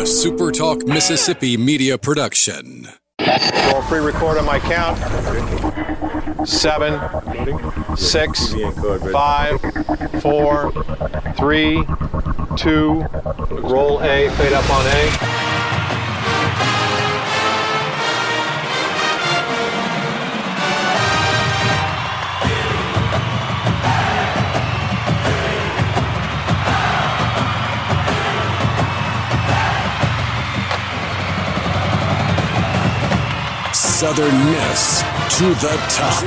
a Super Talk Mississippi media production. We'll pre-record on my count. 7, 6, 5, 4, 3, 2. Roll A, fade up on A. Southern Miss to the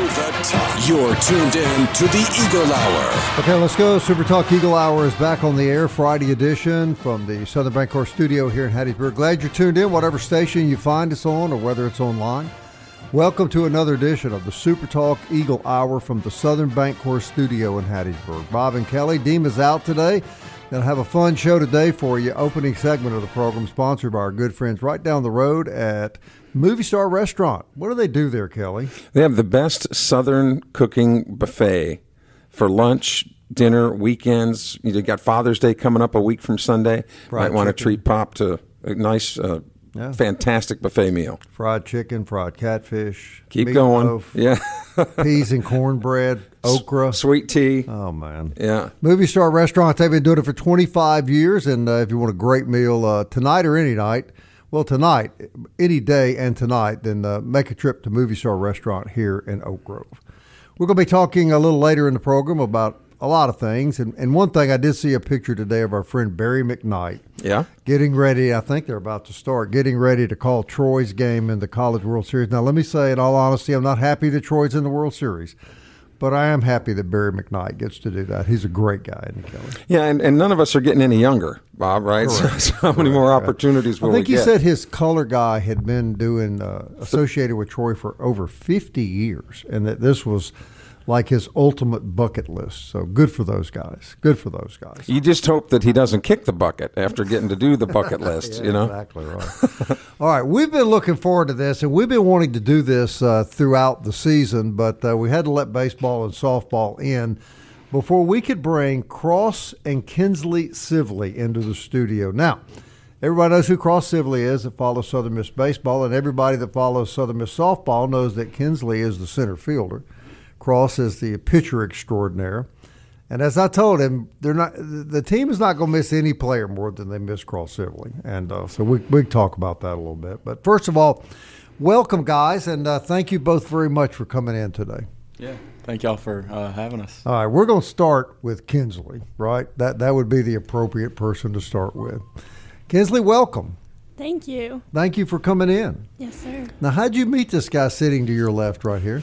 top. You're tuned in to the Eagle Hour. Okay, let's go. Super Talk Eagle Hour is back on the air, Friday edition from the Southern Bancorp studio here in Hattiesburg. Glad you're tuned in, whatever station you find us on or whether it's online. Welcome to another edition of the Super Talk Eagle Hour from the Southern Bancorp studio in Hattiesburg. Bob and Kelly, Deem is out today. Going to have a fun show today for you. Opening segment of the program sponsored by our good friends right down the road at Movie Star Restaurant. What do they do there, Kelly? They have the best Southern cooking buffet for lunch, dinner, weekends. You got Father's Day coming up a week from Sunday. Might want to treat Pop to a nice, fantastic buffet meal. Fried chicken, fried catfish. Keep going. Yeah. Peas and cornbread, okra. Sweet tea. Oh, man. Yeah. Movie Star Restaurant, they've been doing it for 25 years. And if you want a great meal tonight or any night, well, tonight, any day and tonight, then make a trip to Movie Star Restaurant here in Oak Grove. We're going to be talking a little later in the program about a lot of things. And one thing, I did see a picture today of our friend Barry McKnight. Yeah. Getting ready, I think they're about to start, getting ready to call Troy's game in the College World Series. Now, let me say, in all honesty, I'm not happy that Troy's in the World Series. But I am happy that Barry McKnight gets to do that. He's a great guy, isn't he, Kelly? Yeah, and none of us are getting any younger, Bob, right? So how many more opportunities will we get? I think he said his color guy had been doing associated with Troy for over 50 years, and that this was like his ultimate bucket list. So good for those guys. Good for those guys. You just hope that he doesn't kick the bucket after getting to do the bucket list, you know? Exactly right. All right, we've been looking forward to this, and we've been wanting to do this throughout the season, but we had to let baseball and softball in before we could bring Cross and Kinsley Sibley into the studio. Now, everybody knows who Cross Sibley is that follows Southern Miss baseball, and everybody that follows Southern Miss softball knows that Kinsley is the center fielder. Cross is the pitcher extraordinaire. And as I told him, the team is not going to miss any player more than they miss Cross Sibley. And so we can talk about that a little bit. But first of all, welcome, guys, and thank you both very much for coming in today. Yeah, thank y'all for having us. All right, we're going to start with Kinsley, right? That would be the appropriate person to start with. Kinsley, welcome. Thank you. Thank you for coming in. Yes, sir. Now, how'd you meet this guy sitting to your left right here?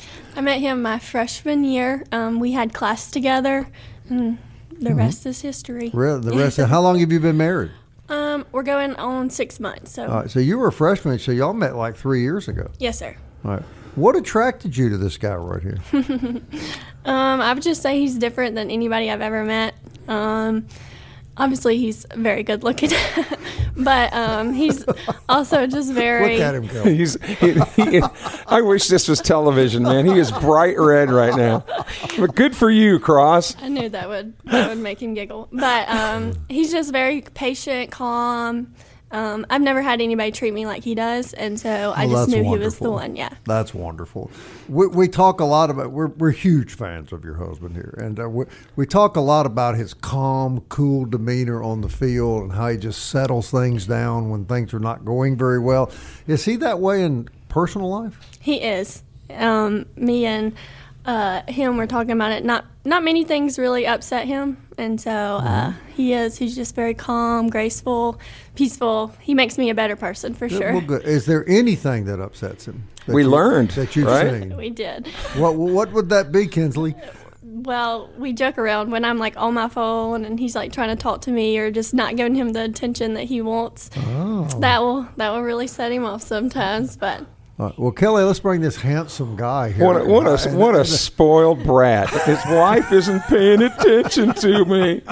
I met him my freshman year. We had class together, and the rest is history. The rest. How long have you been married? We're going on 6 months. So. All right, so you were a freshman, so y'all met like 3 years ago. Yes, sir. All right. What attracted you to this guy right here? I would just say he's different than anybody I've ever met. Obviously, he's very good looking, but he's also just very. Look at him go. I wish this was television, man. He is bright red right now. But good for you, Cross. I knew that would make him giggle. But he's just very patient, calm. I've never had anybody treat me like he does, and so I just knew he was the one. Yeah, that's wonderful. We talk a lot about. We're huge fans of your husband here, and we talk a lot about his calm, cool demeanor on the field and how he just settles things down when things are not going very well. Is he that way in personal life? He is. Me and him were talking about it. Not many things really upset him, and so he's just very calm, graceful, peaceful. He makes me a better person for sure. Well, good. Is there anything that upsets him? We learned that you've right? seen. We did. What would that be, Kinsley? Well, we joke around when I'm like on my phone and he's like trying to talk to me or just not giving him the attention that he wants. Oh. That will really set him off sometimes, but. Well, Kelly, let's bring this handsome guy here. What a spoiled brat. His wife isn't paying attention to me.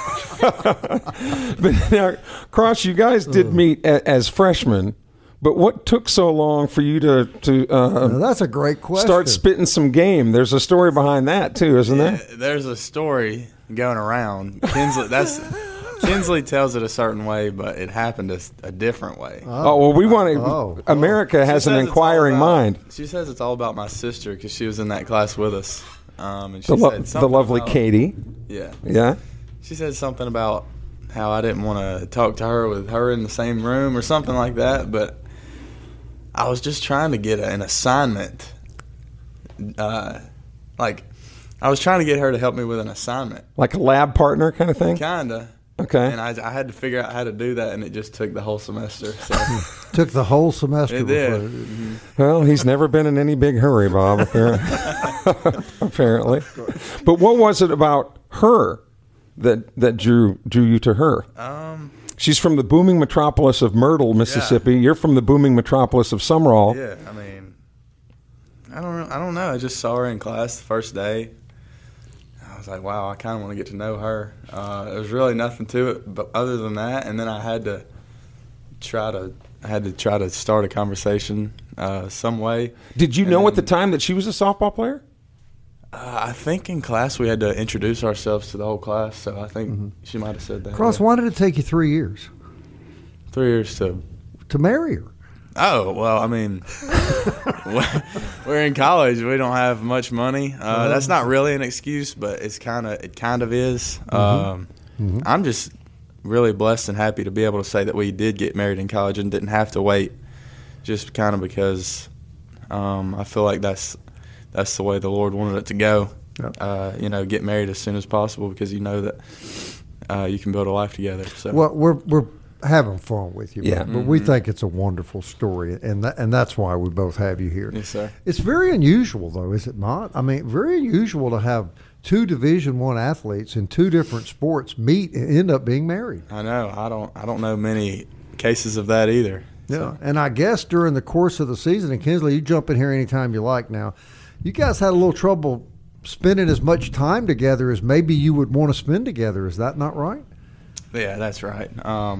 But now, Cross, you guys did meet as freshmen, but what took so long for you to that's a great question. Start spitting some game? There's a story behind that too, isn't there? There's a story going around. Kinsley, Kinsley tells it a certain way, but it happened a different way. Well, we want to. America has an inquiring mind. She says it's all about my sister because she was in that class with us. And she said the lovely about, Katie. Yeah. Yeah. She said something about how I didn't want to talk to her with her in the same room or something like that, but I was just trying to get an assignment. I was trying to get her to help me with an assignment. Like a lab partner kind of thing? Kinda. Okay. And I had to figure out how to do that, and it just took the whole semester. So. Took the whole semester. It did. Mm-hmm. Well, he's never been in any big hurry, Bob, apparently. But what was it about her that drew you to her? She's from the booming metropolis of Myrtle, Mississippi. Yeah. You're from the booming metropolis of Sumrall. Yeah, I mean, I don't know. I just saw her in class the first day. I was like, wow, I kind of want to get to know her. There was really nothing to it, but other than that, and then I had to try to start a conversation some way. Did you know at the time that she was a softball player? I think in class we had to introduce ourselves to the whole class, so I think she might have said that. Cross, why did it take you 3 years? 3 years to marry her? Oh, well, I mean, we're in college. We don't have much money. That's not really an excuse, but it kind of is. I'm just really blessed and happy to be able to say that we did get married in college and didn't have to wait, just kind of because I feel like that's the way the Lord wanted it to go. Yep. Get married as soon as possible because you know that you can build a life together. So. Well, we're having fun with you, yeah. But we think it's a wonderful story, and that's why we both have you here. Yes, sir. It's very unusual, though, is it not? I mean, very unusual to have two Division I athletes in two different sports meet and end up being married. I know. I don't know many cases of that either. Yeah, so. And I guess during the course of the season, and Kinsley, you jump in here anytime you like now, you guys had a little trouble spending as much time together as maybe you would want to spend together. Is that not right? Yeah, that's right.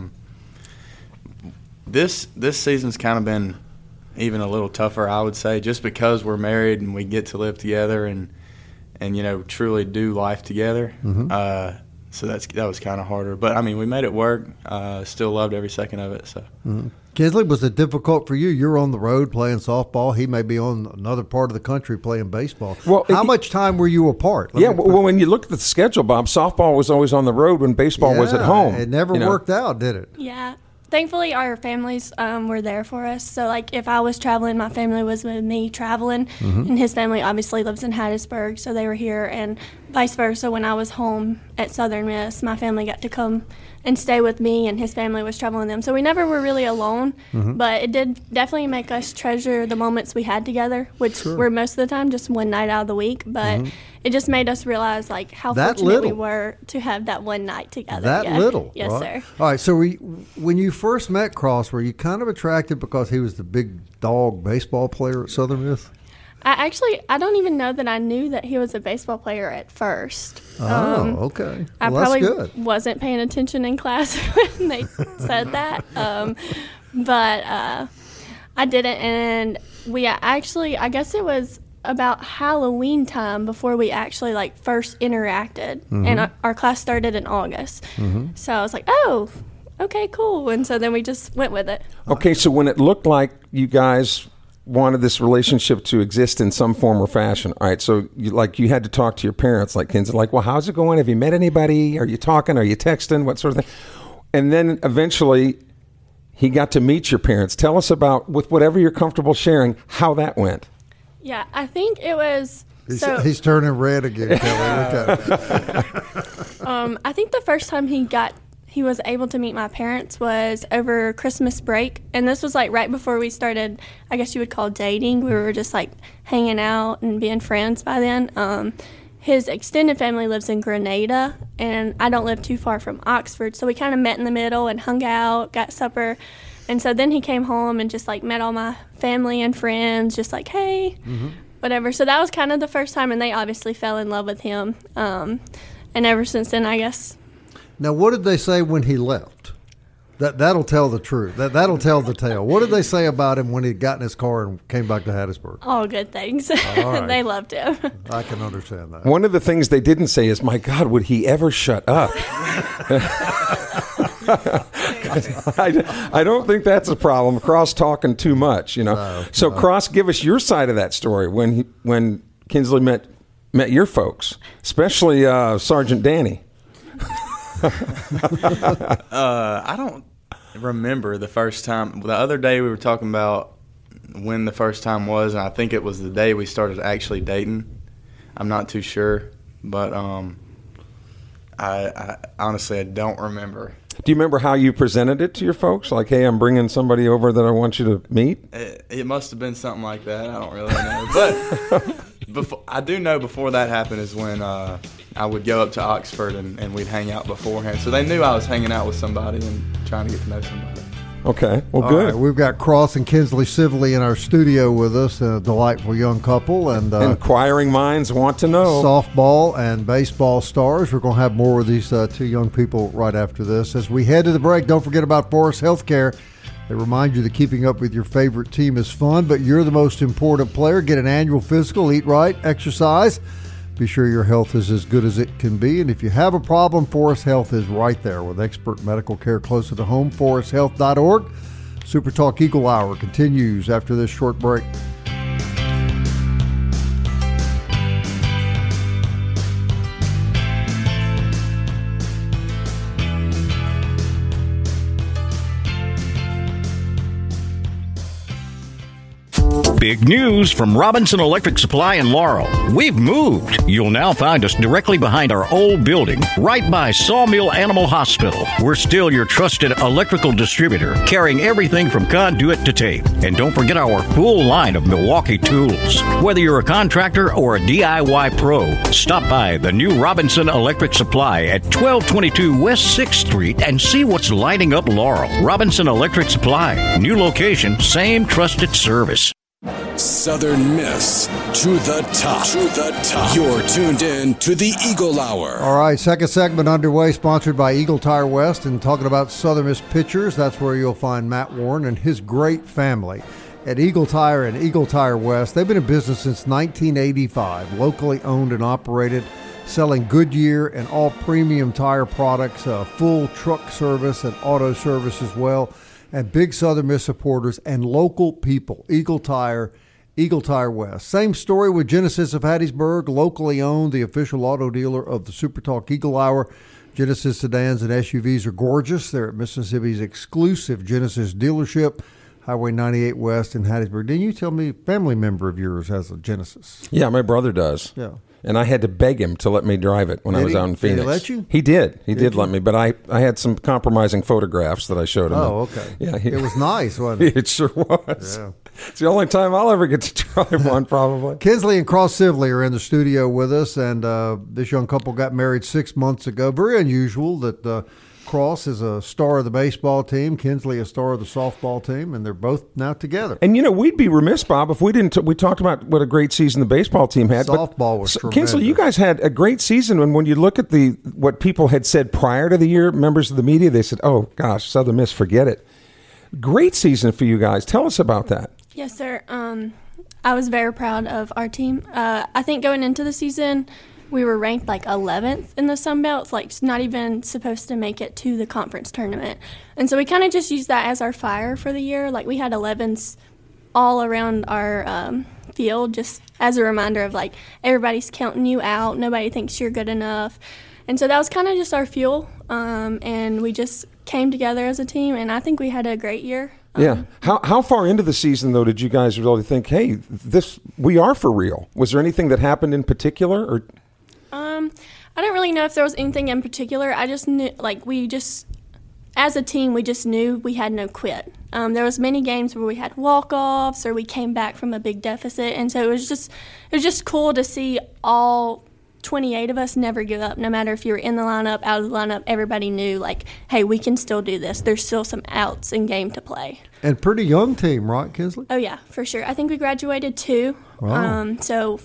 This season's kind of been even a little tougher, I would say, just because we're married and we get to live together and truly do life together. So that was kind of harder. But, I mean, we made it work. Still loved every second of it. So. Kinsley, was it difficult for you? You're on the road playing softball. He may be on another part of the country playing baseball. Well, how much time were you apart? When you look at the schedule, Bob, softball was always on the road when baseball was at home. It never worked out, did it? Yeah. Thankfully, our families were there for us. So, like, if I was traveling, my family was with me traveling. And his family obviously lives in Hattiesburg, so they were here. And vice versa, when I was home at Southern Miss, my family got to come and stay with me, and his family was traveling them. So we never were really alone, but it did definitely make us treasure the moments we had together, which were most of the time just one night out of the week. But it just made us realize, like, how fortunate we were to have that one night together. Yes, right? Sir. All right, so when you first met Cross, were you kind of attracted because he was the big dog baseball player at Southern Miss? I don't even know that I knew that he was a baseball player at first. Oh, okay. I probably wasn't paying attention in class when they said that. But I didn't. And we actually, I guess it was about Halloween time before we actually, like, first interacted. And our class started in August. So I was like, oh, okay, cool. And so then we just went with it. Okay, so when it looked like you guys wanted this relationship to exist in some form or fashion. All right, so you had to talk to your parents, like Kinsley, like, well, how's it going? Have you met anybody? Are you talking? Are you texting? What sort of thing? And then eventually he got to meet your parents. Tell us about, with whatever you're comfortable sharing, how that went. Yeah, I think it was... He's turning red again, Kelly. I think the first time he was able to meet my parents was over Christmas break, and this was like right before we started, I guess you would call dating. We were just like hanging out and being friends by then. His extended family lives in Grenada, and I don't live too far from Oxford, so we kind of met in the middle and hung out, got supper, and so then he came home and just like met all my family and friends, just like, hey, whatever. So that was kind of the first time, and they obviously fell in love with him, and ever since then, I guess. Now, what did they say when he left? That'll tell the truth. That'll tell the tale. What did they say about him when he got in his car and came back to Hattiesburg? All good things. Right. They loved him. I can understand that. One of the things they didn't say is, my God, would he ever shut up? I don't think that's a problem. Cross talking too much, No. Cross, give us your side of that story when Kinsley met your folks, especially Sergeant Danny. I don't remember the first time. The other day we were talking about when the first time was, and I think it was the day we started actually dating. I'm not too sure, but I honestly I don't remember. Do you remember how you presented it to your folks? Like, hey, I'm bringing somebody over that I want you to meet? It must have been something like that. I don't really know. But I do know before that happened is when I would go up to Oxford and we'd hang out beforehand. So they knew I was hanging out with somebody and trying to get to know somebody. Okay, well, All good. right, we've got Cross and Kinsley Sibley in our studio with us, a delightful young couple. And inquiring minds want to know. Softball and baseball stars. We're going to have more of these two young people right after this. As we head to the break, don't forget about Forest Healthcare. They remind you that keeping up with your favorite team is fun, but you're the most important player. Get an annual physical, eat right, exercise. Be sure your health is as good as it can be. And if you have a problem, Forest Health is right there with expert medical care closer to home. ForestHealth.org. Super Talk Eagle Hour continues after this short break. Big news from Robinson Electric Supply in Laurel. We've moved. You'll now find us directly behind our old building, right by Sawmill Animal Hospital. We're still your trusted electrical distributor, carrying everything from conduit to tape. And don't forget our full line of Milwaukee tools. Whether you're a contractor or a DIY pro, stop by the new Robinson Electric Supply at 1222 West 6th Street and see what's lighting up Laurel. Robinson Electric Supply. New location, same trusted service. Southern Miss to the top. To the top. You're tuned in to the Eagle Hour. All right, second segment underway, sponsored by Eagle Tire West, and talking about Southern Miss pitchers. That's where you'll find Matt Warren and his great family at Eagle Tire and Eagle Tire West. They've been in business since 1985, locally owned and operated, selling Goodyear and all premium tire products, full truck service and auto service as well, and big Southern Miss supporters and local people. Eagle Tire West. Same story with Genesis of Hattiesburg, locally owned, the official auto dealer of the Super Talk Eagle Hour. Genesis sedans and SUVs are gorgeous. They're at Mississippi's exclusive Genesis dealership, Highway 98 West in Hattiesburg. Didn't you tell me a family member of yours has a Genesis? Yeah, my brother does. Yeah. And I had to beg him to let me drive it when I was out in Phoenix. Did he let you? He did. He did let me, but I had some compromising photographs that I showed him. Oh, okay. Yeah, it was nice, wasn't it? It sure was. Yeah. It's the only time I'll ever get to drive one, probably. Kinsley and Cross Sibley are in the studio with us, and this young couple got married 6 months ago. Very unusual that Cross is a star of the baseball team, Kinsley a star of the softball team, and they're both now together. And, we'd be remiss, Bob, if we didn't. We talked about what a great season the baseball team had. Softball was tremendous. Kinsley, you guys had a great season, and when you look at what people had said prior to the year, members of the media, they said, oh, gosh, Southern Miss, forget it. Great season for you guys. Tell us about that. Yes, sir. I was very proud of our team. I think going into the season, we were ranked like 11th in the Sun Belt, like not even supposed to make it to the conference tournament. And so we kind of just used that as our fire for the year. Like we had 11s all around our field, just as a reminder of like everybody's counting you out. Nobody thinks you're good enough. And so that was kind of just our fuel. And we just came together as a team, and I think we had a great year. Yeah. How far into the season, though, did you guys really think, hey, we are for real? Was there anything that happened in particular? Or I don't really know if there was anything in particular. I just knew, as a team, we just knew we had no quit. There was many games where we had walk-offs or we came back from a big deficit, and so it was just cool to see all 28 of us never give up. No matter if you were in the lineup, out of the lineup, everybody knew, like, hey, we can still do this. There's still some outs in game to play. And pretty young team, right, Kinsley? Oh, yeah, for sure. I think we graduated 2. Wow. So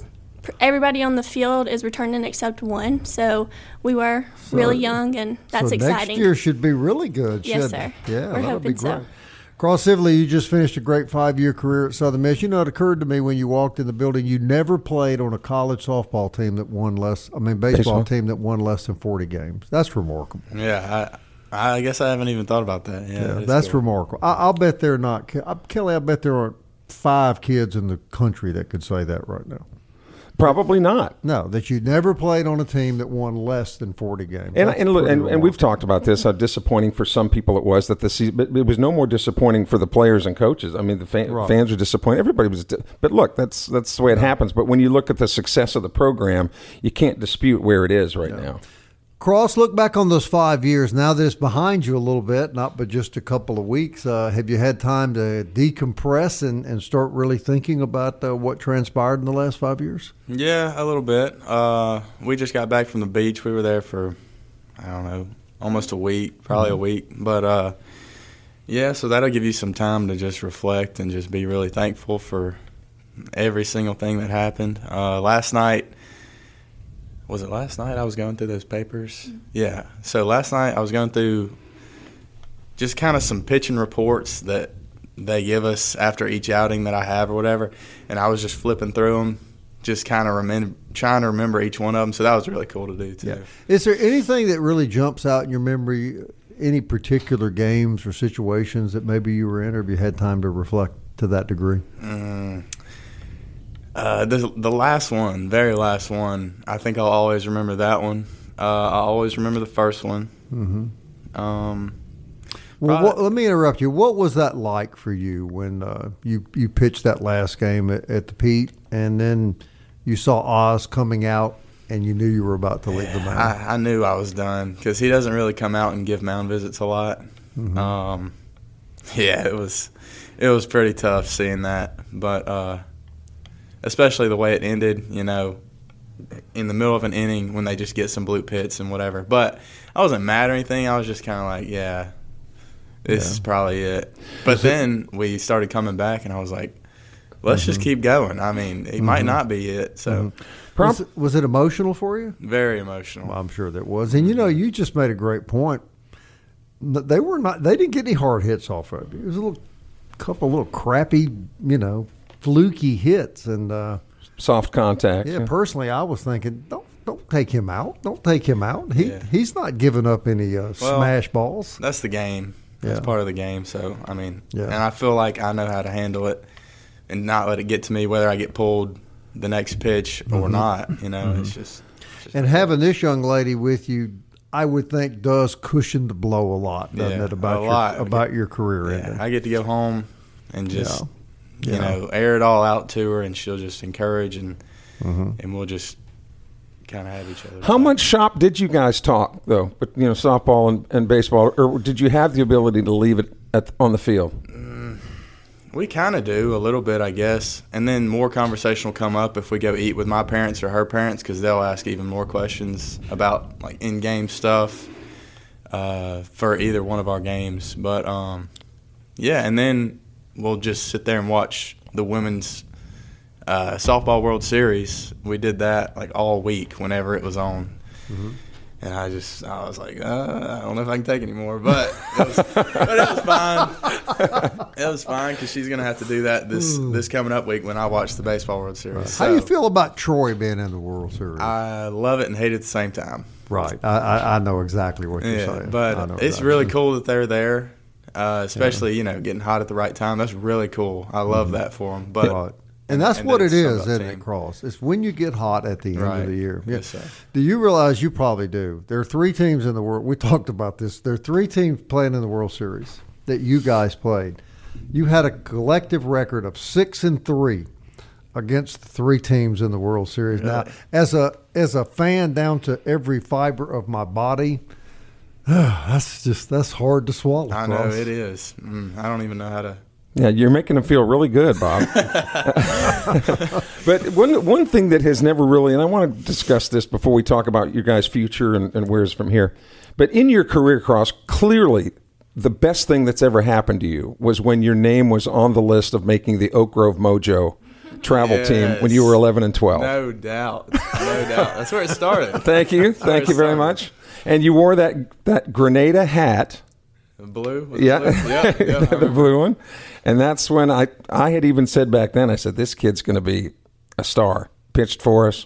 everybody on the field is returning except one. So we were really young, and that's exciting. Next year should be really good. Yes, sir. Yeah, we're that'll be hoping great. so. Cross Sibley, you just finished a great 5-year career at Southern Miss. You know, it occurred to me when you walked in the building, you never played on a college softball team that won baseball team that won less than 40 games. That's remarkable. Yeah, I guess I haven't even thought about that. Yeah, that's cool. remarkable. I'll bet there are not, Kelly, I bet there aren't 5 kids in the country that could say that right now. Probably not. No, that you never played on a team that won less than 40 games. And we've talked about this, how disappointing for some people it was that the season, but it was no more disappointing for the players and coaches. I mean, the fans were disappointed. Everybody was, but look, that's the way it happens. But when you look at the success of the program, you can't dispute where it is right now. Cross, look back on those 5 years. Now that it's behind you a little bit, not but just a couple of weeks, have you had time to decompress and start really thinking about what transpired in the last 5 years? Yeah, a little bit. We just got back from the beach. We were there for, I don't know, almost a week, probably a week. But, yeah, so that'll give you some time to just reflect and just be really thankful for every single thing that happened. Last night, was it last night I was going through those papers? Yeah. So last night I was going through just kind of some pitching reports that they give us after each outing that I have or whatever, and I was just flipping through them, just kind of trying to remember each one of them. So that was really cool to do too. Yeah. Is there anything that really jumps out in your memory, any particular games or situations that maybe you were in, or have you had time to reflect to that degree? The last one, very last one, I think I'll always remember that one. I'll always remember the first one. Mm-hmm. Let me interrupt you. What was that like for you when you pitched that last game at the Pete, and then you saw Oz coming out and you knew you were about to leave the mound? I knew I was done because he doesn't really come out and give mound visits a lot. Mm-hmm. Yeah, it was pretty tough seeing that, but especially the way it ended, you know, in the middle of an inning when they just get some bloop hits and whatever. But I wasn't mad or anything. I was just kind of like, yeah, this is probably it. But then we started coming back, and I was like, let's just keep going. I mean, it might not be it. So, was it emotional for you? Very emotional. Well, I'm sure that was. And, you know, you just made a great point. They didn't get any hard hits off of you. It was a couple little crappy, you know, fluky hits and soft contact. Yeah, personally, I was thinking, don't take him out. Don't take him out. He's not giving up any smash balls. That's the game. That's part of the game. So I mean, and Yeah. I feel like I know how to handle it and not let it get to me, whether I get pulled the next pitch or not. You know, it's just and having this young lady with you, I would think, does cushion the blow a lot, doesn't it? About your career ending. I get to go home and just. You know, air it all out to her, and she'll just encourage, and we'll just kind of have each other. How much shop did you guys talk, though? But you know, softball and baseball, or did you have the ability to leave it on the field? We kind of do a little bit, I guess, and then more conversation will come up if we go eat with my parents or her parents, because they'll ask even more questions about like in-game stuff for either one of our games. But yeah, and then we'll just sit there and watch the women's softball World Series. We did that like all week whenever it was on. And I was like, I don't know if I can take anymore, but it was fine. It was fine because she's gonna have to do that this coming up week when I watch the baseball World Series. Right. So, how do you feel about Troy being in the World Series? I love it and hate it at the same time. Right. I know exactly what you're saying. But it's really cool that they're there. Especially, you know, getting hot at the right time. That's really cool. I love that for them. But and that's what it is, isn't it, Cross? It's when you get hot at the end of the year. Yes, sir. Do you realize, you probably do, there are 3 teams in the world. We talked about this. There are 3 teams playing in the World Series that you guys played. You had a collective record of 6-3 against the 3 teams in the World Series. Really? Now, as a fan down to every fiber of my body, that's hard to swallow. I know it is. I don't even know how to. Yeah, you're making them feel really good, Bob. But one thing that has never really, and I want to discuss this before we talk about your guys' future and where's from here. But in your career, Cross, clearly the best thing that's ever happened to you was when your name was on the list of making the Oak Grove Mojo travel team when you were 11 and 12. No doubt. That's where it started. Thank you very much. And you wore that Grenada hat. The blue? Yeah. The blue one. And that's when I had even said back then, I said, this kid's going to be a star. Pitched for us.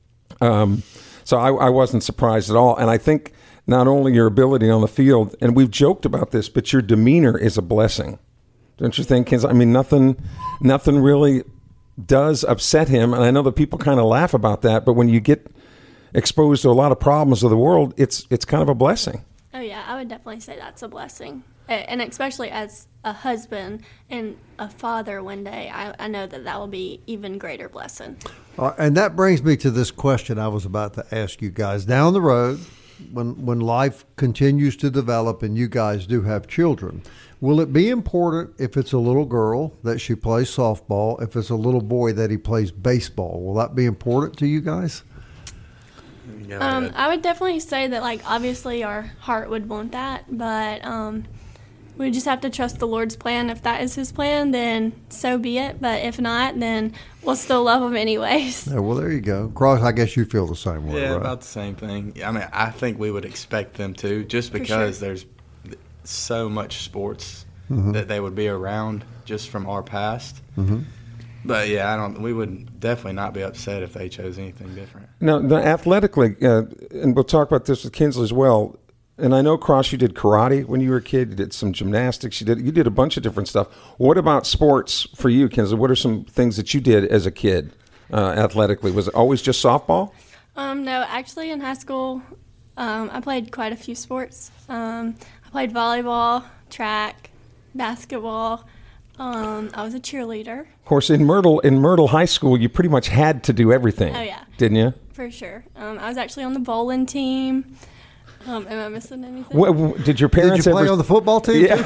So I wasn't surprised at all. And I think not only your ability on the field, and we've joked about this, but your demeanor is a blessing. Don't you think, kids? I mean, nothing really does upset him. And I know that people kind of laugh about that, but when you get exposed to a lot of problems of the world, it's kind of a blessing. Oh, yeah, I would definitely say that's a blessing. And especially as a husband and a father one day, I know that will be even greater blessing. And that brings me to this question I was about to ask you guys. Down the road, when life continues to develop and you guys do have children, will it be important if it's a little girl that she plays softball, if it's a little boy that he plays baseball? Will that be important to you guys? I would definitely say that, like, obviously our heart would want that, but we just have to trust the Lord's plan. If that is his plan, then so be it. But if not, then we'll still love him anyways. Yeah, well, there you go. Cross, I guess you feel the same way, Yeah, right? about the same thing. I mean, I think we would expect them to, just because there's so much sports that they would be around just from our past. Mm-hmm. But, yeah, we would definitely not be upset if they chose anything different. Now, athletically, and we'll talk about this with Kinsley as well, and I know, Cross, you did karate when you were a kid. You did some gymnastics. You did a bunch of different stuff. What about sports for you, Kinsley? What are some things that you did as a kid athletically? Was it always just softball? No, actually in high school, I played quite a few sports. I played volleyball, track, basketball. I was a cheerleader. Of course, in Myrtle High School, you pretty much had to do everything. Oh, yeah. Didn't you? For sure. I was actually on the bowling team. Am I missing anything? Did your parents Did you play ever on the football team? Yeah.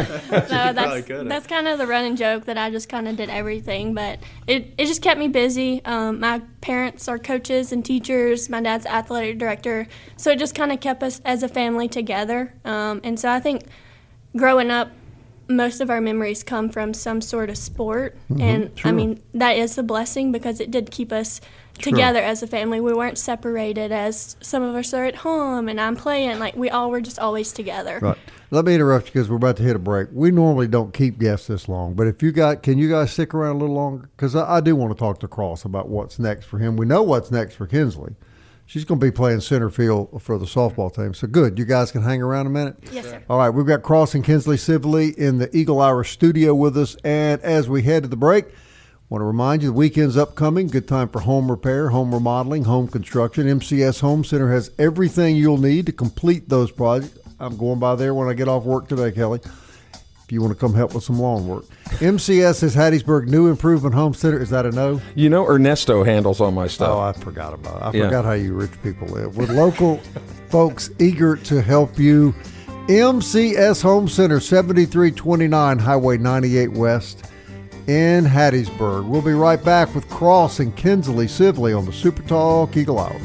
No, that's kind of the running joke that I just kind of did everything. But it just kept me busy. My parents are coaches and teachers. My dad's athletic director. So it just kind of kept us as a family together. And so I think growing up, most of our memories come from some sort of sport. Mm-hmm, and, I mean, that is a blessing because it did keep us together as a family. We weren't separated as some of us are at home and I'm playing. Like, we all were just always together. Right. Let me interrupt you because we're about to hit a break. We normally don't keep guests this long, but if can you guys stick around a little longer? Because I do want to talk to Cross about what's next for him. We know what's next for Kinsley. She's going to be playing center field for the softball team. So good. You guys can hang around a minute? Yes, sir. All right. We've got Cross and Kinsley Sibley in the Eagle Hour studio with us. And as we head to the break, I want to remind you the weekend's upcoming. Good time for home repair, home remodeling, home construction. MCS Home Center has everything you'll need to complete those projects. I'm going by there when I get off work today, Kelly, if you want to come help with some lawn work. MCS is Hattiesburg New Improvement Home Center. Is that a no? You know Ernesto handles all my stuff. Oh, I forgot about it. I forgot how you rich people live. With local folks eager to help you. MCS Home Center, 7329 Highway 98 West in Hattiesburg. We'll be right back with Cross and Kinsley Sibley on the Super Talk Eagle Hour.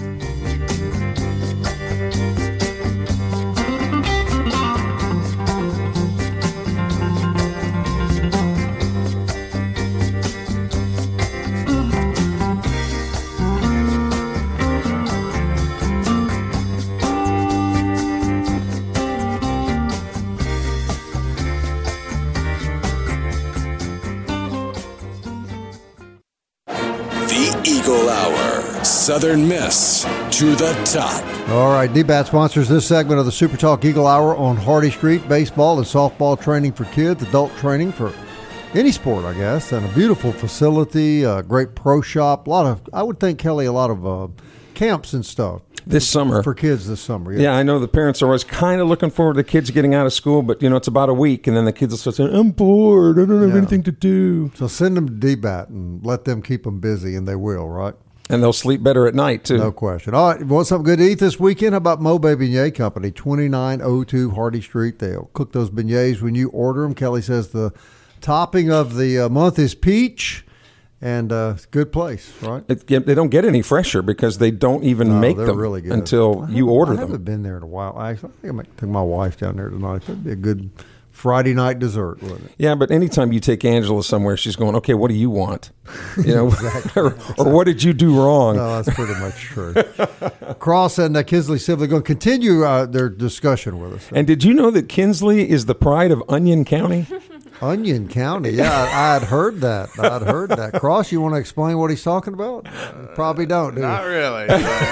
Eagle Hour, Southern Miss to the top. All right, DBAT sponsors this segment of the Super Talk Eagle Hour on Hardy Street. Baseball and softball training for kids, adult training for any sport, I guess, and a beautiful facility, a great pro shop. I would think, Kelly, a lot of camps and stuff. This summer. For kids this summer, yeah. I know the parents are always kind of looking forward to kids getting out of school, but, it's about a week, and then the kids will start saying, I'm bored, I don't have anything to do. So send them to DBAT and let them keep them busy, and they will, right? And they'll sleep better at night, too. No question. All right, you want something good to eat this weekend? How about Mo Beignet Company, 2902 Hardy Street? They'll cook those beignets when you order them. Kelly says the topping of the month is peach. And it's a good place, right? They don't get any fresher because they don't even make them really until you order them. I haven't been there in a while. I think I might take my wife down there tonight. That'd be a good Friday night dessert, wasn't it? Yeah, but anytime you take Angela somewhere, she's going, okay, what do you want? You know, or what did you do wrong? No, that's pretty much true. Cross and Kinsley Sibley going to continue their discussion with us. And did you know that Kinsley is the pride of Onion County? Onion County, yeah, I had heard that. Cross, you want to explain what he's talking about? Probably don't, do you? Not really.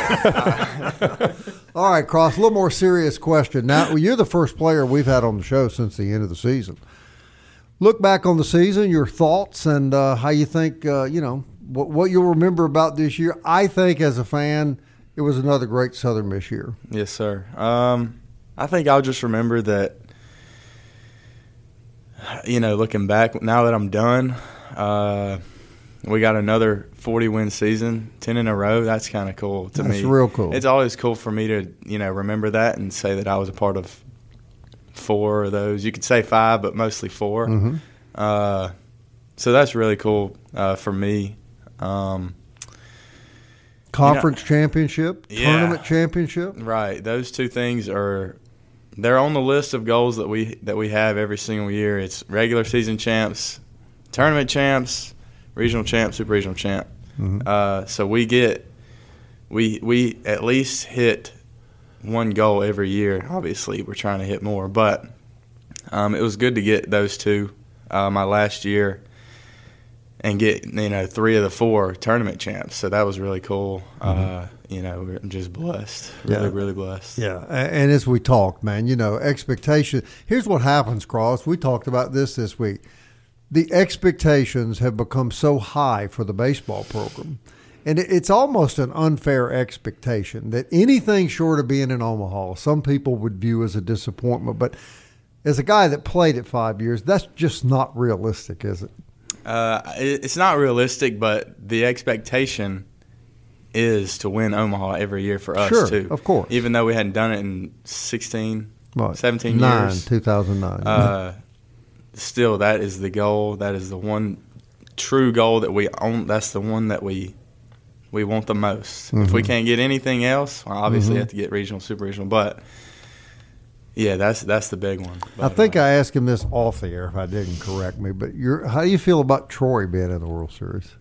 All right, Cross, a little more serious question. Now, you're the first player we've had on the show since the end of the season. Look back on the season, your thoughts, and how you think, what you'll remember about this year. I think, as a fan, it was another great Southern Miss year. Yes, sir. I think I'll just remember that, looking back, now that I'm done, we got another 40-win season, 10 in a row. That's kind of cool to me. That's real cool. It's always cool for me to, remember that and say that I was a part of 4 of those. You could say 5, but mostly 4. Mm-hmm. So that's really cool for me. Conference championship, tournament championship. Right. Those 2 things they're on the list of goals that we have every single year. It's regular season champs, tournament champs, regional champ, super regional champ. Mm-hmm. So we at least hit 1 goal every year. Obviously, we're trying to hit more, but it was good to get those 2 my last year and get 3 of the 4 tournament champs. So that was really cool. Mm-hmm. I'm just blessed, really blessed. Yeah, and as we talked, man, expectation. Here's what happens, Cross. We talked about this week. The expectations have become so high for the baseball program, and it's almost an unfair expectation that anything short of being in Omaha, some people would view as a disappointment. But as a guy that played it 5 years, that's just not realistic, is it? It's not realistic, but the expectation is to win Omaha every year for us, too. Of course. Even though we hadn't done it in 17 9, years. 2009. Still, that is the goal. That is the one true goal that we own. That's the one that we want the most. Mm-hmm. If we can't get anything else, well, obviously have to get regional, super regional. But, yeah, that's the big one. But, I think I asked him this off the air, if I didn't, correct me. But how do you feel about Troy being in the World Series?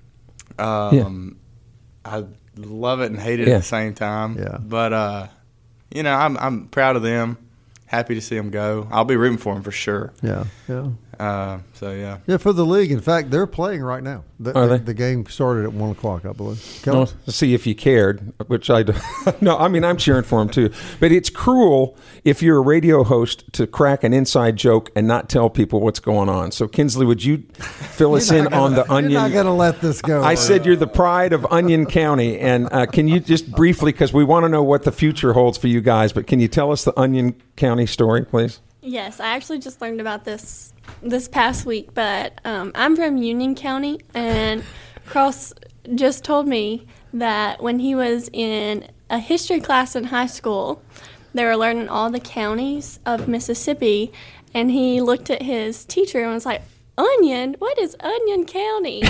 I love it and hate it at the same time. Yeah. But, I'm proud of them. Happy to see them go. I'll be rooting for them for sure. Yeah. Yeah, for the league. In fact, they're playing right now. Are they? The game started at 1 o'clock, I believe. No, see if you cared, which I do. No, I mean, I'm cheering for them too. But it's cruel if you're a radio host to crack an inside joke and not tell people what's going on. So, Kinsley, would you fill us in on the Onion? You're not going to let this go. I said you're the pride of Onion County. And can you just briefly, because we want to know what the future holds for you guys, but can you tell us the Onion County story, please? Yes, I actually just learned about this past week, but I'm from Union County, and Cross just told me that when he was in a history class in high school, they were learning all the counties of Mississippi, and he looked at his teacher and was like, Onion? What is Onion County?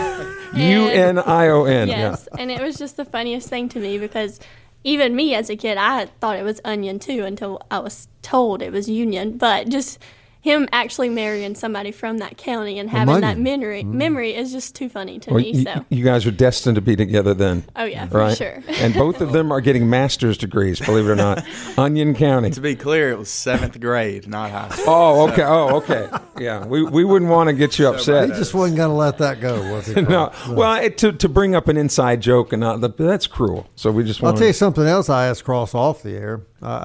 UNION. Yes, and it was just the funniest thing to me because even me as a kid, I thought it was Onion too until I was told it was Union. But just him actually marrying somebody from that county and having that memory is just too funny to me. So you guys are destined to be together then. Oh, yeah, right? for sure. And both of them are getting master's degrees, believe it or not. Onion County. To be clear, it was 7th grade, not high school. Oh, okay. Yeah, we wouldn't want to get you upset. He just wasn't going to let that go, was he? No. Well, to bring up an inside joke and that's cruel. So we just want. I'll tell you something else. I asked Cross off the air.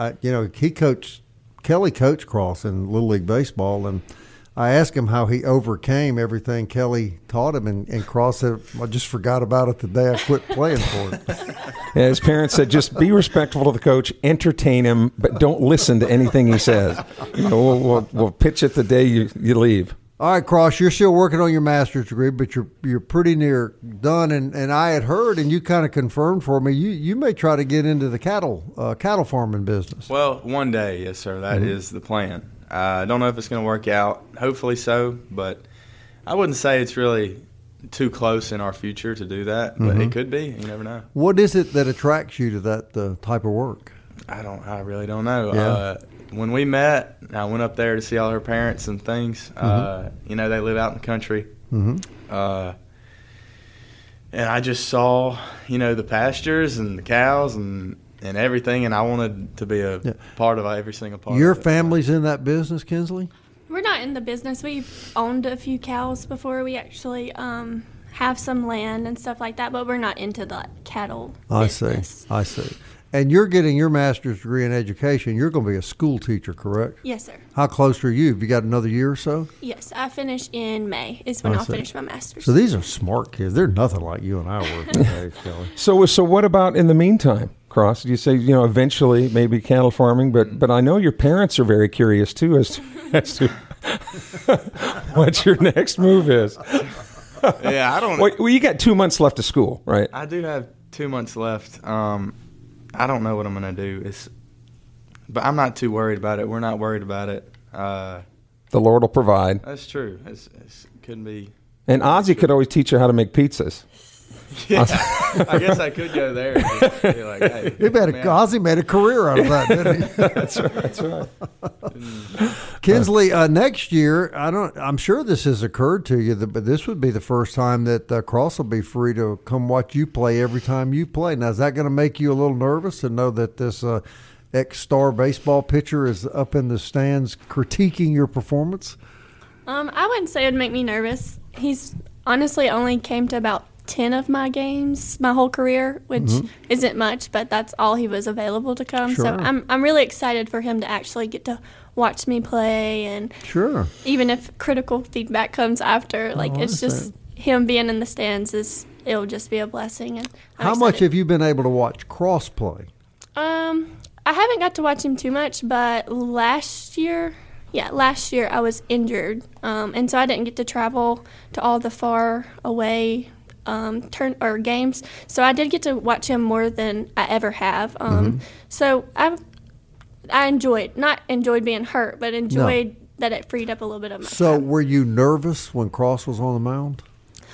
Kelly coached Cross in Little League Baseball, and I asked him how he overcame everything Kelly taught him, and Cross said, I just forgot about it the day I quit playing for him. Yeah, his parents said, just be respectful to the coach, entertain him, but don't listen to anything he says. We'll pitch it the day you leave. All right, Cross, you're still working on your master's degree, but you're pretty near done. And I had heard, and you kind of confirmed for me, you may try to get into the cattle farming business. Well, one day, yes, sir. That is the plan. I don't know if it's going to work out. Hopefully so, but I wouldn't say it's really too close in our future to do that, but it could be. You never know. What is it that attracts you to that type of work? I really don't know. Yeah. when we met, I went up there to see all her parents and things. You know, they live out in the country. And I just saw, you know, the pastures and the cows and everything, and I wanted to be a part of every single part Your of it. family's in that business, Kinsley? We're not in the business. We've owned a few cows before. We actually have some land and stuff like that, but we're not into the cattle business. I see. And you're getting your master's degree in education. You're going to be a school teacher, correct? Yes, sir. How close are you? Have you got another year or so? Yes, I finish in May is when I'll finish my master's. So these are smart kids. They're nothing like you and I were today, Kelly. So what about in the meantime, Cross? You say, you know, eventually maybe cattle farming, but I know your parents are very curious too as to what your next move is. Yeah, I don't. Well, you got 2 months left of school, right? I do have 2 months left. I don't know what I'm going to do. But I'm not too worried about it. We're not worried about it. The Lord will provide. That's true. It couldn't be. And Ozzy could always teach you how to make pizzas. Yeah, I guess I could go there and just be like, hey. Ozzy made a career out of that, didn't he? That's right. Kinsley, next year, I'm sure this has occurred to you, but this would be the first time that Cross will be free to come watch you play every time you play. Now, is that going to make you a little nervous to know that this ex-star baseball pitcher is up in the stands critiquing your performance? I wouldn't say it would make me nervous. He's honestly only came to about 10 of my games my whole career, which isn't much, but that's all he was available to come. Sure. So I'm really excited for him to actually get to watch me play, and even if critical feedback comes after, like it's just him being in the stands it'll just be a blessing. And how much have you been able to watch Cross play? I haven't got to watch him too much, but last year I was injured, and so I didn't get to travel to all the far away games. So I did get to watch him more than I ever have. So I not enjoyed being hurt, but enjoyed that it freed up a little bit of my time. Were you nervous when Cross was on the mound?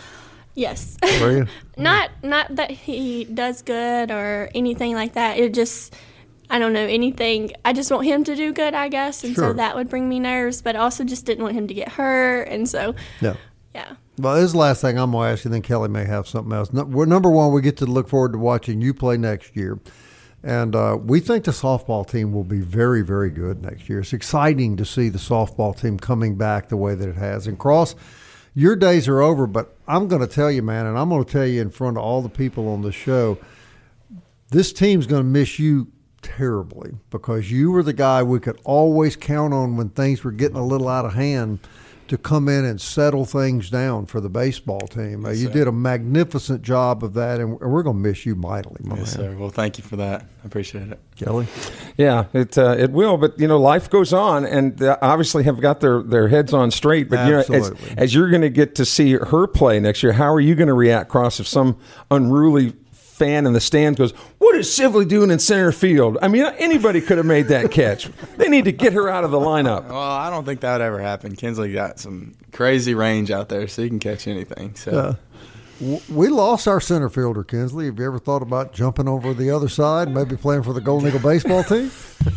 Yes. Were you? Not that he does good or anything like that. It just, I don't know, anything. I just want him to do good, I guess, and so that would bring me nerves, but I also just didn't want him to get hurt, and so, yeah. Well, this is the last thing I'm going to ask you, then Kelly may have something else. Number one, we get to look forward to watching you play next year, and we think the softball team will be very, very good next year. It's exciting to see the softball team coming back the way that it has. And Cross, your days are over, but I'm going to tell you, man, and I'm going to tell you in front of all the people on the show, this team's going to miss you terribly because you were the guy we could always count on when things were getting a little out of hand to come in and settle things down for the baseball team. Yes, you did a magnificent job of that, and we're going to miss you mightily, my man. Yes, sir. Well, thank you for that. I appreciate it. Kelly? Yeah, it will, but, you know, life goes on, and they obviously have got their heads on straight. But, absolutely. You know, as you're going to get to see her play next year, how are you going to react, Cross, if some unruly fan in the stand goes, "What is Sibley doing in center field?" I mean, anybody could have made that catch. They need to get her out of the lineup. Well, I don't think that would ever happen. Kinsley got some crazy range out there, so he can catch anything. So we lost our center fielder, Kinsley. Have you ever thought about jumping over the other side, maybe playing for the Golden Eagle baseball team?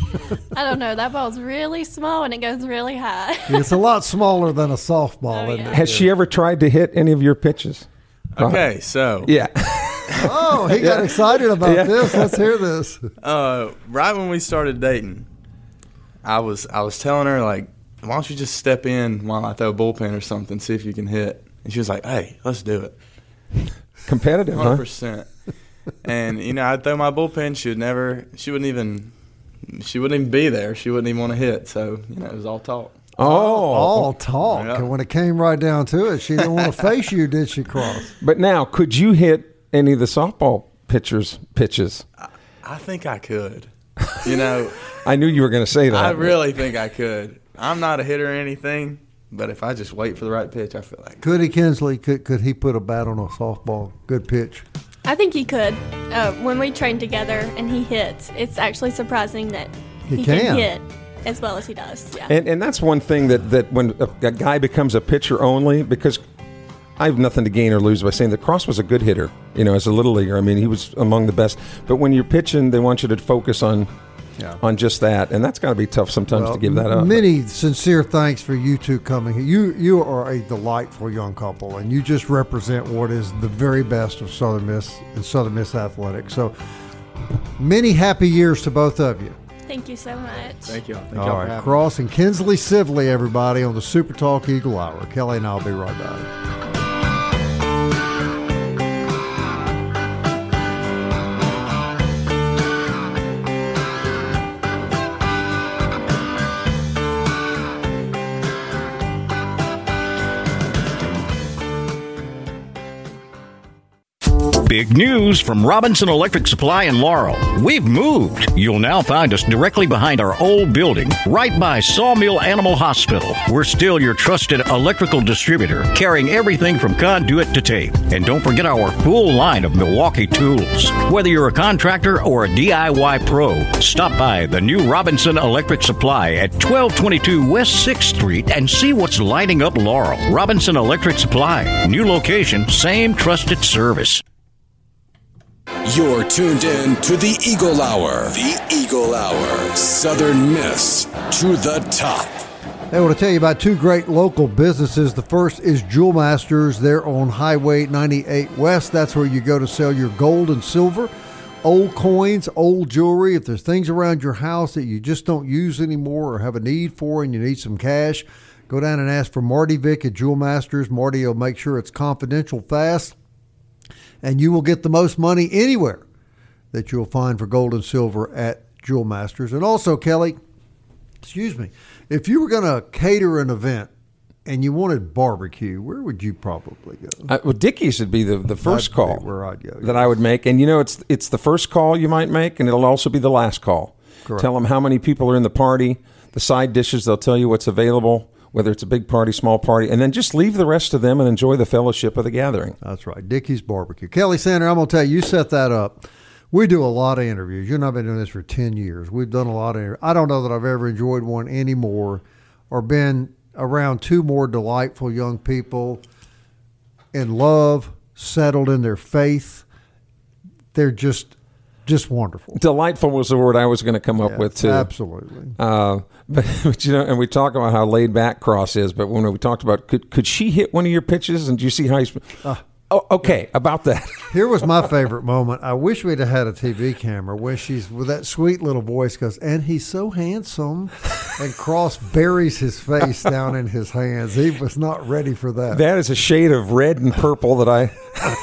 I don't know. That ball's really small and it goes really high. It's a lot smaller than a softball. Oh, isn't it? Has she ever tried to hit any of your pitches? Okay, so yeah. Oh, he got excited about this. Let's hear this. Right when we started dating, I was telling her, like, why don't you just step in while I throw a bullpen or something, see if you can hit. And she was like, hey, let's do it. Competitive, 100%. And, you know, I'd throw my bullpen. She wouldn't even be there. She wouldn't even want to hit. So, you know, it was all talk. All talk. Yeah. And when it came right down to it, she didn't want to face you, did she, Cross? But now, could you hit any of the softball pitchers' pitches? I think I could. You know, I knew you were going to say that. I really think I could. I'm not a hitter or anything, but if I just wait for the right pitch, I feel like. Could he, Kinsley? Could he put a bat on a softball? Good pitch. I think he could. When we train together and he hits, it's actually surprising that he can hit as well as he does. Yeah. And that's one thing that when a guy becomes a pitcher only, because I have nothing to gain or lose by saying that Cross was a good hitter, you know, as a little leaguer. I mean, he was among the best. But when you're pitching, they want you to focus on on just that, and that's got to be tough sometimes to give that up. Many sincere thanks for you two coming here. You are a delightful young couple, and you just represent what is the very best of Southern Miss and Southern Miss athletics. So many happy years to both of you. Thank you so much. Thank you. Thank All y'all right, for having Cross and Kinsley Sibley, everybody, on the Super Talk Eagle Hour. Kelly and I'll be right back. Big news from Robinson Electric Supply in Laurel. We've moved. You'll now find us directly behind our old building, right by Sawmill Animal Hospital. We're still your trusted electrical distributor, carrying everything from conduit to tape. And don't forget our full line of Milwaukee tools. Whether you're a contractor or a DIY pro, stop by the new Robinson Electric Supply at 1222 West 6th Street and see what's lighting up Laurel. Robinson Electric Supply. New location, same trusted service. You're tuned in to the Eagle Hour. The Eagle Hour. Southern Miss to the top. I want to tell you about two great local businesses. The first is Jewel Masters. They're on Highway 98 West. That's where you go to sell your gold and silver, old coins, old jewelry. If there's things around your house that you just don't use anymore or have a need for and you need some cash, go down and ask for Marty Vick at Jewel Masters. Marty will make sure it's confidential fast, and you will get the most money anywhere that you'll find for gold and silver at Jewel Masters. And also, Kelly, if you were going to cater an event and you wanted barbecue, where would you probably go? Well, Dickey's would be the first call where I'd go, that I would make. And, it's the first call you might make, and it'll also be the last call. Correct. Tell them how many people are in the party, the side dishes, they'll tell you what's available, whether it's a big party, small party, and then just leave the rest to them and enjoy the fellowship of the gathering. That's right. Dickey's Barbecue. Kelly Sander, I'm going to tell you, you set that up. We do a lot of interviews. You and I have been doing this for 10 years. We've done a lot of interviews. I don't know that I've ever enjoyed one anymore or been around two more delightful young people in love, settled in their faith. They're just wonderful. Delightful was the word I was going to come up with, too. Absolutely. But and we talk about how laid back Cross is, but when we talked about could she hit one of your pitches, and do you see how he's about that. Here was my favorite moment. I wish we'd have had a TV camera when she's with that sweet little voice goes, and he's so handsome, and Cross buries his face down in his hands. He was not ready for that. That is a shade of red and purple that I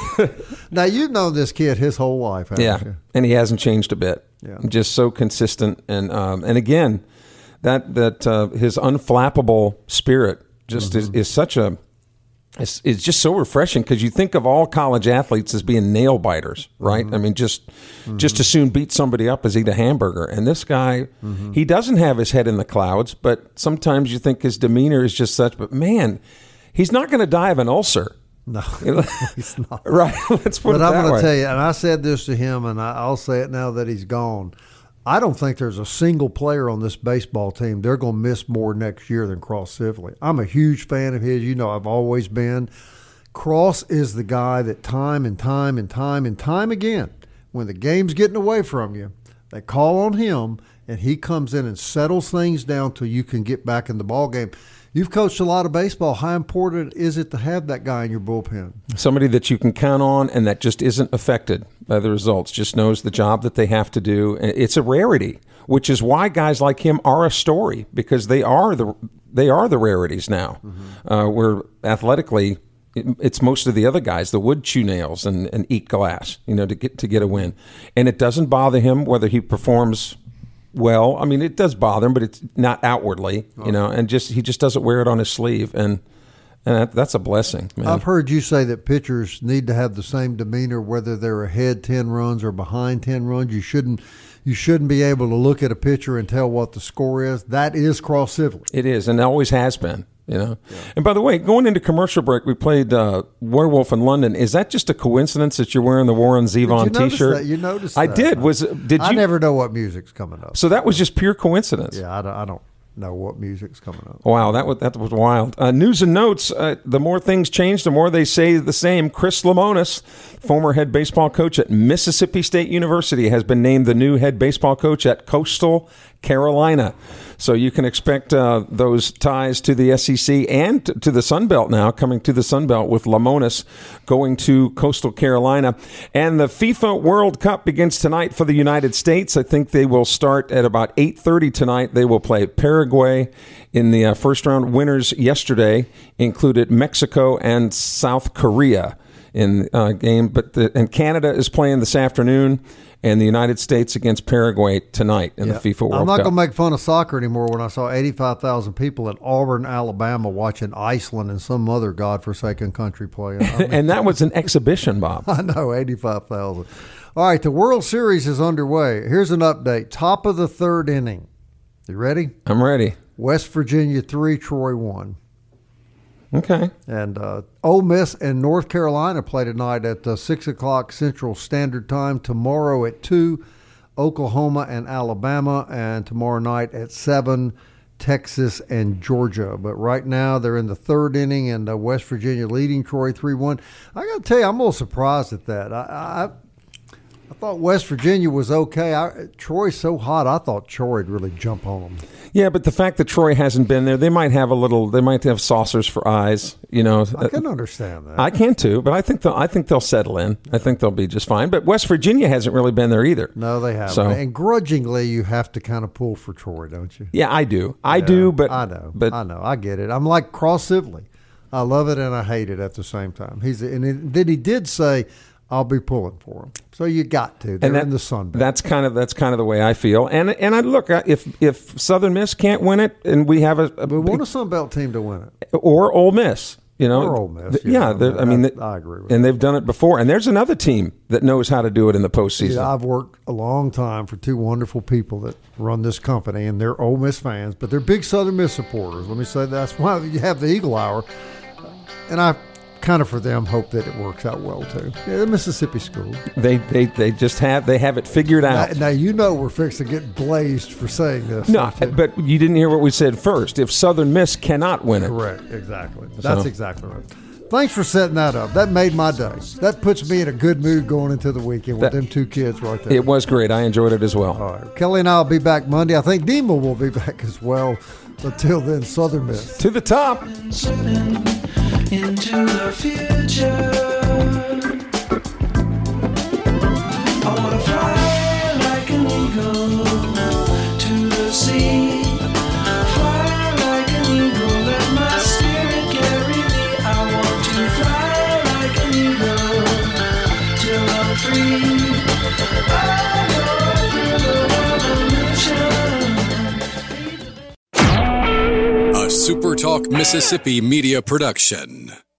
Now, you've known this kid his whole life, haven't you? And he hasn't changed a bit. Yeah. Just so consistent, and again, that his unflappable spirit just is such a. It's just so refreshing, because you think of all college athletes as being nail biters, right? I mean, just as soon beat somebody up as eat a hamburger. And this guy, he doesn't have his head in the clouds, but sometimes you think his demeanor is just such. But man, he's not going to die of an ulcer. No, he's not. Right? Let's put it that way. But I'm going to tell you, and I said this to him, and I'll say it now that he's gone. I don't think there's a single player on this baseball team they're going to miss more next year than Cross Sibley. I'm a huge fan of his. I've always been. Cross is the guy that time and time again, when the game's getting away from you, they call on him, and he comes in and settles things down till you can get back in the ball game. You've coached a lot of baseball. How important is it to have that guy in your bullpen? Somebody that you can count on and that just isn't affected by the results, just knows the job that they have to do. It's a rarity, which is why guys like him are a story, because they are the rarities now. Where athletically, it's most of the other guys that would chew nails and eat glass, to get a win. And it doesn't bother him whether he performs well. I mean, it does bother him, but it's not outwardly, and he just doesn't wear it on his sleeve, and that's a blessing, man. I've heard you say that pitchers need to have the same demeanor whether they're ahead 10 runs or behind 10 runs. You shouldn't be able to look at a pitcher and tell what the score is. That is Cross Sibley. It is, and it always has been. Yeah. And by the way, going into commercial break, we played Werewolf in London. Is that just a coincidence that you're wearing the Warren Zevon T-shirt? You noticed I that. did. Did you? I never know what music's coming up. So that was just pure coincidence. Yeah, I don't. know what music's coming up. Wow, that was wild. News and notes, the more things change, the more they say the same. Chris Lemonis, former head baseball coach at Mississippi State University, has been named the new head baseball coach at Coastal Carolina. So you can expect those ties to the SEC and to the Sun Belt now, coming to the Sun Belt with Lemonis going to Coastal Carolina. And the FIFA World Cup begins tonight for the United States. I think they will start at about 8:30 tonight. They will play Paraguay in the first round. Winners yesterday included Mexico and South Korea in game. And Canada is playing this afternoon, and the United States against Paraguay tonight in the FIFA World Cup. I'm not going to make fun of soccer anymore when I saw 85,000 people in Auburn, Alabama watching Iceland and some other godforsaken country playing. And that was an exhibition, Bob. I know, 85,000. All right, the World Series is underway. Here's an update. Top of the third inning. You ready? I'm ready. West Virginia 3, Troy 1. Okay. And Ole Miss and North Carolina play tonight at 6 o'clock Central Standard Time. Tomorrow at 2, Oklahoma and Alabama. And tomorrow night at 7, Texas and Georgia. But right now they're in the third inning, and West Virginia leading Troy 3-1. I got to tell you, I'm a little surprised at that. I thought West Virginia was okay. Troy's so hot, I thought Troy would really jump on them. Yeah, but the fact that Troy hasn't been there, they might have saucers for eyes, you know. I can understand that. I can too, but I think they'll settle in. I think they'll be just fine. But West Virginia hasn't really been there either. No, they haven't. So, and grudgingly, you have to kind of pull for Troy, don't you? Yeah, I do. I do, but I know. But I know. I get it. I'm like Cross Sibley. I love it and I hate it at the same time. Then he did say, I'll be pulling for him. So you got to. They're in the Sun Belt. That's kind of the way I feel. And I look, if Southern Miss can't win it, and we have we want a Sun Belt team to win it, or Ole Miss, you know, or Ole Miss. I agree with and that. they've done it before. And there's another team that knows how to do it in the postseason. Yeah, I've worked a long time for two wonderful people that run this company, and they're Ole Miss fans, but they're big Southern Miss supporters. Let me say that's why you have the Eagle Hour, and I kind of for them hope that it works out well too. Yeah, the Mississippi school. They just have it figured out. Now you know we're fixing to get blazed for saying this. No, but you didn't hear what we said first. If Southern Miss cannot win it. Correct, exactly. That's exactly right. Thanks for setting that up. That made my day. That puts me in a good mood going into the weekend with them two kids right there. It was great. I enjoyed it as well. All right. Kelly and I will be back Monday. I think Dima will be back as well. Until then, Southern Miss. To the top. Into the future, I want to fly like an eagle to the sea. Fly like an eagle, let my spirit carry me. I want to fly like an eagle till I'm free. I go through the revolution. A SuperTalk Mississippi media production.